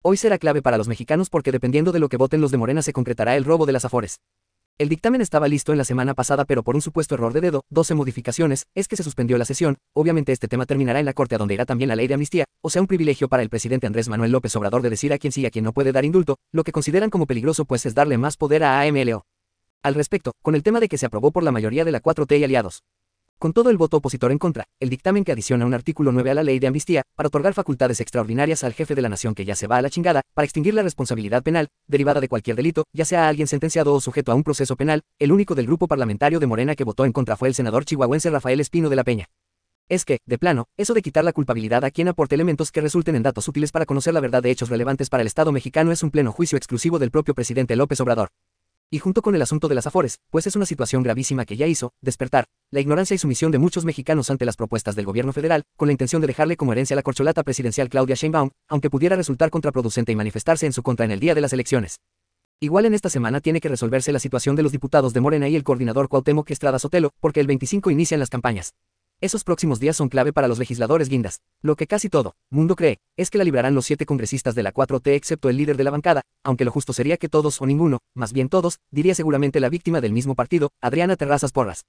Hoy será clave para los mexicanos porque dependiendo de lo que voten los de Morena se concretará el robo de las Afores. El dictamen estaba listo en la semana pasada pero por un supuesto error de dedo, 12 modificaciones, es que se suspendió la sesión. Obviamente este tema terminará en la Corte a donde irá también la ley de amnistía, o sea un privilegio para el presidente Andrés Manuel López Obrador de decir a quién sí y a quién no puede dar indulto, lo que consideran como peligroso pues es darle más poder a AMLO. Al respecto, con el tema de que se aprobó por la mayoría de la 4T y aliados. Con todo el voto opositor en contra, el dictamen que adiciona un artículo 9 a la ley de amnistía, para otorgar facultades extraordinarias al jefe de la nación que ya se va a la chingada, para extinguir la responsabilidad penal, derivada de cualquier delito, ya sea a alguien sentenciado o sujeto a un proceso penal, el único del grupo parlamentario de Morena que votó en contra fue el senador chihuahuense Rafael Espino de la Peña. Es que, de plano, eso de quitar la culpabilidad a quien aporte elementos que resulten en datos útiles para conocer la verdad de hechos relevantes para el Estado mexicano es un pleno juicio exclusivo del propio presidente López Obrador. Y junto con el asunto de las Afores, pues es una situación gravísima que ya hizo despertar la ignorancia y sumisión de muchos mexicanos ante las propuestas del gobierno federal, con la intención de dejarle como herencia la corcholata presidencial Claudia Sheinbaum, aunque pudiera resultar contraproducente y manifestarse en su contra en el día de las elecciones. Igual en esta semana tiene que resolverse la situación de los diputados de Morena y el coordinador Cuauhtémoc Estrada Sotelo, porque el 25 inician las campañas. Esos próximos días son clave para los legisladores guindas. Lo que casi todo mundo cree es que la librarán los 7 congresistas de la 4T excepto el líder de la bancada, aunque lo justo sería que todos o ninguno, más bien todos, diría seguramente la víctima del mismo partido, Adriana Terrazas Porras.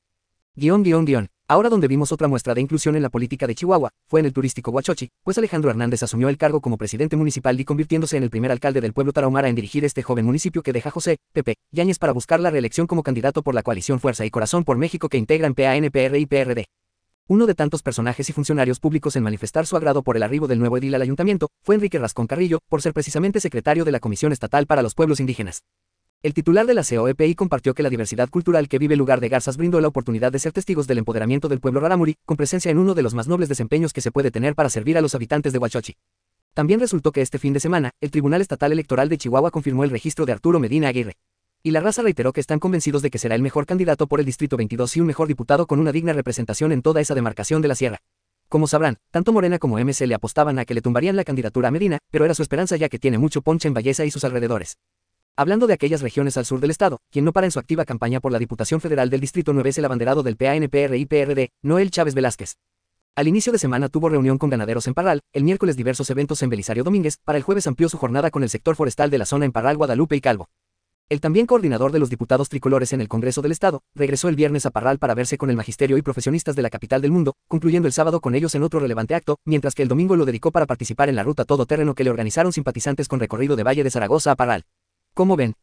Ahora donde vimos otra muestra de inclusión en la política de Chihuahua, fue en el turístico Huachochi, pues Alejandro Hernández asumió el cargo como presidente municipal y convirtiéndose en el primer alcalde del pueblo tarahumara en dirigir este joven municipio que deja José Pepe Yáñez para buscar la reelección como candidato por la coalición Fuerza y Corazón por México que integran PAN, PR y PRD. Uno de tantos personajes y funcionarios públicos en manifestar su agrado por el arribo del nuevo edil al ayuntamiento fue Enrique Rascón Carrillo, por ser precisamente secretario de la Comisión Estatal para los Pueblos Indígenas. El titular de la COEPI compartió que la diversidad cultural que vive el lugar de Garzas brindó la oportunidad de ser testigos del empoderamiento del pueblo rarámuri, con presencia en uno de los más nobles desempeños que se puede tener para servir a los habitantes de Huachochi. También resultó que este fin de semana, el Tribunal Estatal Electoral de Chihuahua confirmó el registro de Arturo Medina Aguirre. Y la raza reiteró que están convencidos de que será el mejor candidato por el Distrito 22 y un mejor diputado con una digna representación en toda esa demarcación de la sierra. Como sabrán, tanto Morena como MC le apostaban a que le tumbarían la candidatura a Medina, pero era su esperanza ya que tiene mucho ponche en Valleza y sus alrededores. Hablando de aquellas regiones al sur del estado, quien no para en su activa campaña por la Diputación Federal del Distrito 9 es el abanderado del PAN, PR y PRD, Noel Chávez Velázquez. Al inicio de semana tuvo reunión con ganaderos en Parral, el miércoles diversos eventos en Belisario Domínguez, para el jueves amplió su jornada con el sector forestal de la zona en Parral, Guadalupe y Calvo. El también coordinador de los diputados tricolores en el Congreso del Estado, regresó el viernes a Parral para verse con el magisterio y profesionistas de la capital del mundo, concluyendo el sábado con ellos en otro relevante acto, mientras que el domingo lo dedicó para participar en la ruta todoterreno que le organizaron simpatizantes con recorrido de Valle de Zaragoza a Parral. ¿Cómo ven?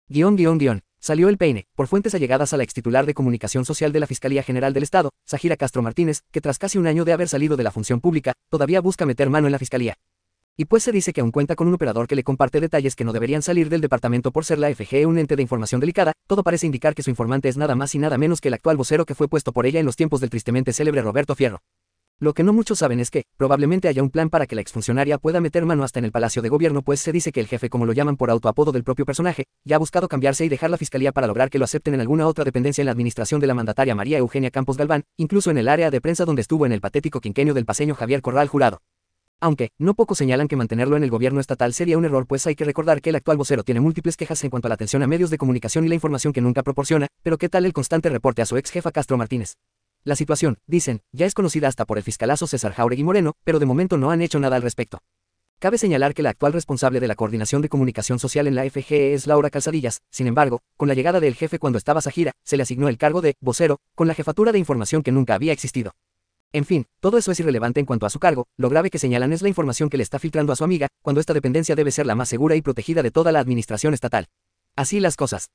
Salió el peine, por fuentes allegadas a la extitular de Comunicación Social de la Fiscalía General del Estado, Zahira Castro Martínez, que tras casi un año de haber salido de la función pública, todavía busca meter mano en la fiscalía. Y pues se dice que aún cuenta con un operador que le comparte detalles que no deberían salir del departamento por ser la FGE un ente de información delicada, todo parece indicar que su informante es nada más y nada menos que el actual vocero que fue puesto por ella en los tiempos del tristemente célebre Roberto Fierro. Lo que no muchos saben es que, probablemente haya un plan para que la exfuncionaria pueda meter mano hasta en el Palacio de Gobierno pues se dice que el jefe como lo llaman por autoapodo del propio personaje, ya ha buscado cambiarse y dejar la fiscalía para lograr que lo acepten en alguna otra dependencia en la administración de la mandataria María Eugenia Campos Galván, incluso en el área de prensa donde estuvo en el patético quinquenio del paceño Javier Corral Jurado. Aunque, no pocos señalan que mantenerlo en el gobierno estatal sería un error pues hay que recordar que el actual vocero tiene múltiples quejas en cuanto a la atención a medios de comunicación y la información que nunca proporciona, pero ¿qué tal el constante reporte a su ex jefa Castro Martínez? La situación, dicen, ya es conocida hasta por el fiscalazo César Jáuregui Moreno, pero de momento no han hecho nada al respecto. Cabe señalar que la actual responsable de la coordinación de comunicación social en la FGE es Laura Calzadillas, sin embargo, con la llegada del jefe cuando estaba Zahira, se le asignó el cargo de vocero, con la jefatura de información que nunca había existido. En fin, todo eso es irrelevante en cuanto a su cargo, lo grave que señalan es la información que le está filtrando a su amiga, cuando esta dependencia debe ser la más segura y protegida de toda la administración estatal. Así las cosas.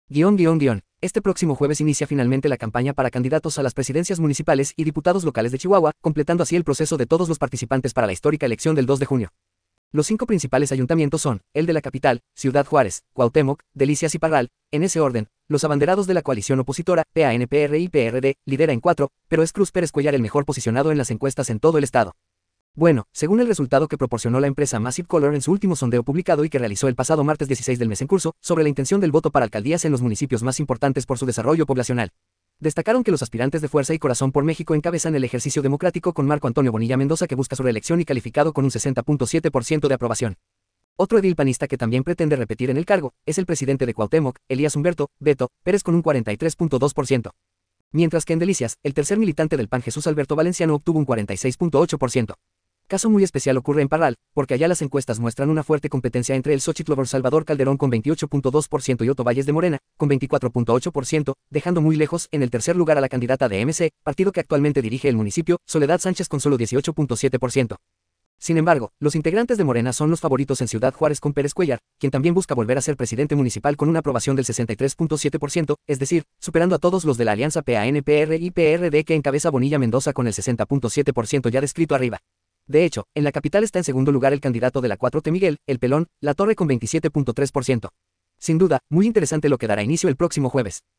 Este próximo jueves inicia finalmente la campaña para candidatos a las presidencias municipales y diputados locales de Chihuahua, completando así el proceso de todos los participantes para la histórica elección del 2 de junio. Los 5 principales ayuntamientos son, el de la capital, Ciudad Juárez, Cuauhtémoc, Delicias y Parral, en ese orden. Los abanderados de la coalición opositora, PAN, PR y PRD, lidera en 4, pero es Cruz Pérez Cuellar el mejor posicionado en las encuestas en todo el estado. Bueno, según el resultado que proporcionó la empresa Massive Color en su último sondeo publicado y que realizó el pasado martes 16 del mes en curso, sobre la intención del voto para alcaldías en los municipios más importantes por su desarrollo poblacional. Destacaron que los aspirantes de Fuerza y Corazón por México encabezan el ejercicio democrático con Marco Antonio Bonilla Mendoza que busca su reelección y calificado con un 60.7% de aprobación. Otro edil panista que también pretende repetir en el cargo, es el presidente de Cuauhtémoc, Elías Humberto Beto Pérez con un 43.2%. Mientras que en Delicias, el tercer militante del PAN Jesús Alberto Valenciano obtuvo un 46.8%. Caso muy especial ocurre en Parral, porque allá las encuestas muestran una fuerte competencia entre el Xochitl Salvador Calderón con 28.2% y Otto Valles de Morena, con 24.8%, dejando muy lejos en el tercer lugar a la candidata de MC, partido que actualmente dirige el municipio, Soledad Sánchez con solo 18.7%. Sin embargo, los integrantes de Morena son los favoritos en Ciudad Juárez con Pérez Cuellar, quien también busca volver a ser presidente municipal con una aprobación del 63.7%, es decir, superando a todos los de la alianza PAN-PR y PRD que encabeza Bonilla Mendoza con el 60.7% ya descrito arriba. De hecho, en la capital está en segundo lugar el candidato de la 4T Miguel, el Pelón, La Torre con 27.3%. Sin duda, muy interesante lo que dará inicio el próximo jueves.